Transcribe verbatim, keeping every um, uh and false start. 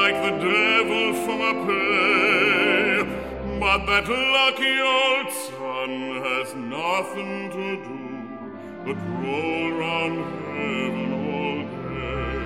like the devil from a play. But that lucky old sun has nothing to do but roll round heaven all day.